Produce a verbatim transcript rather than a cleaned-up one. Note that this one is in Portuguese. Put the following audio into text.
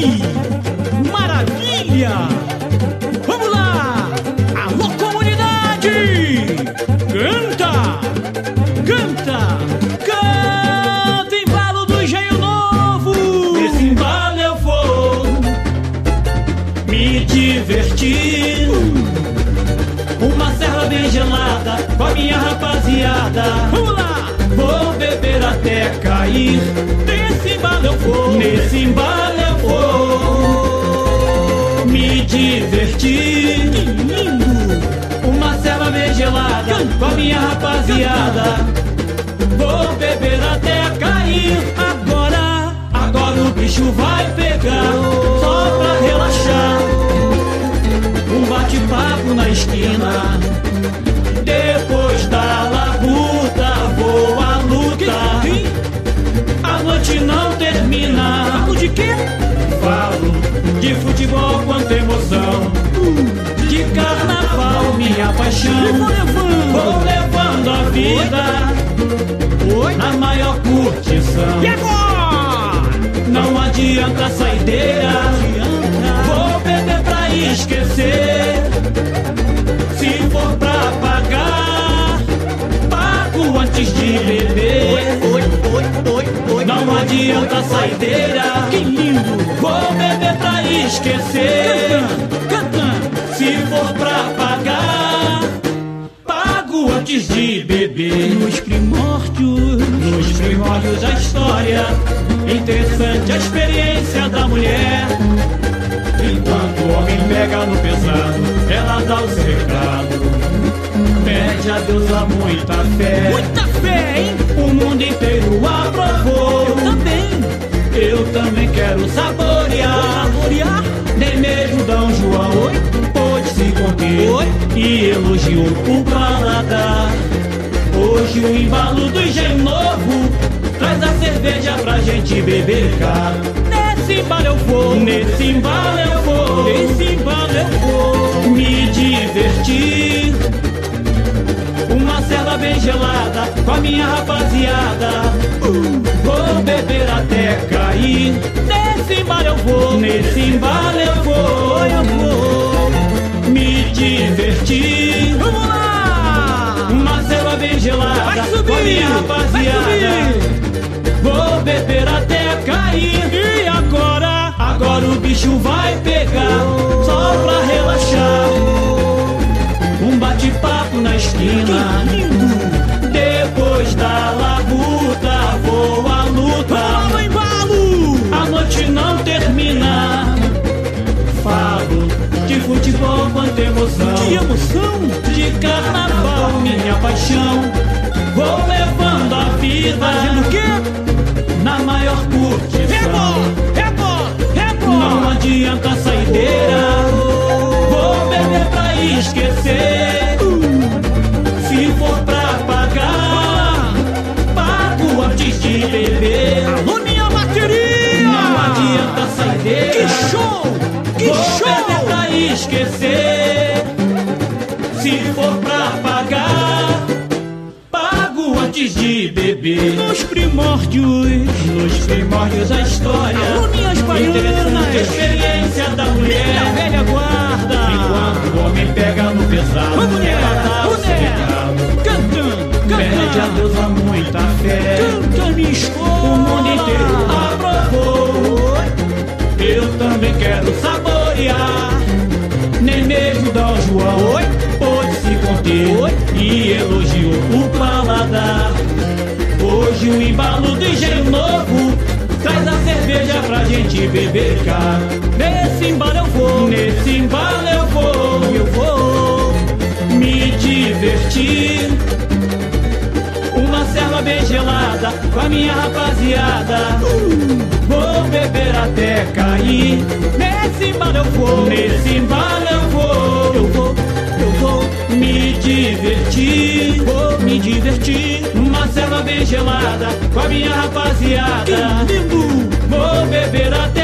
Que maravilha! Vamos lá! Alô, comunidade! Canta! Canta! Canta, embalo do Engenho Novo! Nesse embalo eu vou me divertir. Uma serra bem gelada com a minha rapaziada. Vamos lá! Vou beber até cair. Nesse embalo eu vou! Nesse embalo eu vou me divertir. Que lindo! Uma serva bem gelada com a minha rapaziada. Vou beber até cair. Agora, Agora o bicho vai pegar. Só pra relaxar, um bate-papo na esquina. Depois da labuta vou à luta. A noite não termina. falo de quê? Falo de futebol, quanta emoção. De carnaval, minha paixão. Vou levando! Vou levando a vida Oi? na maior curtição. E agora? Não adianta saideira, vou beber pra esquecer. Se for pra pagar, pago antes de beber. Oi, oi, oi, oi. Não adianta saideira, Que lindo! vou beber pra esquecer. Canta! Se for pra pagar, pago antes de beber. Nos primórdios, Nos primórdios da história, interessante a experiência da mulher. Enquanto o homem pega no pesado, ela dá o seu recado. Pede a Deus a muita fé. muita fé, hein? O mundo inteiro aprovou. Eu também! Eu também quero saborear. Saborear! Nem mesmo Dom João Oi? pôde se conter Oi? e elogiou o paladar. Hoje o embalo do Engenho Novo traz a cerveja pra gente beber cá. Nesse embalo eu vou! Nesse embalo eu vou Nesse embalo eu vou! me divertir. Uma serva bem gelada com a minha rapaziada. Vou beber até cair. Nesse embalo eu vou! Nesse embalo eu vou, eu vou! me divertir. Vamos lá! Uma selva bem gelada Vai subir! com a minha Vai rapaziada. subir! Vou beber até cair. E agora? Agora o bicho vai pegar. Só pra relaxar, um bate-papo na esquina. Que lindo! Depois da labuta vou à luta. Vamos lá, embalo! A noite não termina. Falo de futebol, quanta emoção. Que emoção! De carnaval, minha paixão. Vou levando a vida Fazendo o quê? na maior curtição. Rebola! Rebola! Não Rebola! adianta saideira, vou beber pra esquecer. Se for pra pagar, pago antes de beber. Alô, minha bateria! Não adianta saideira, Que show! Que vou show! beber pra esquecer. Se for pra pagar, pago antes de beber. Nos primórdios, Nos primórdios da história, alô, minhas interessante a baianas! experiência da Minha mulher. velha guarda! Enquanto o homem pega no pesado, Vamos ela nela! dá o Vamos seu nela! recado. Cantando! Pede a Cantando! Deus a muita fé. Canta, minha escola! O mundo inteiro aprovou. Eu também quero saborear. Nem mesmo Dom João Oi? pôde se conter Oi? e elogiou o paladar. Hoje o embalo do Engenho Novo traz a cerveja pra gente beber cá. Nesse embalo eu vou! Nesse embalo eu vou, Eu vou! me divertir. Uma serva bem gelada com a minha rapaziada. Vou beber até cair. Nesse embalo eu vou! Nesse embalo eu vou, Eu vou! Eu vou! me divertir. Vou me divertir! Uma serva bem gelada com a minha rapaziada. Que lindo! Vou beber até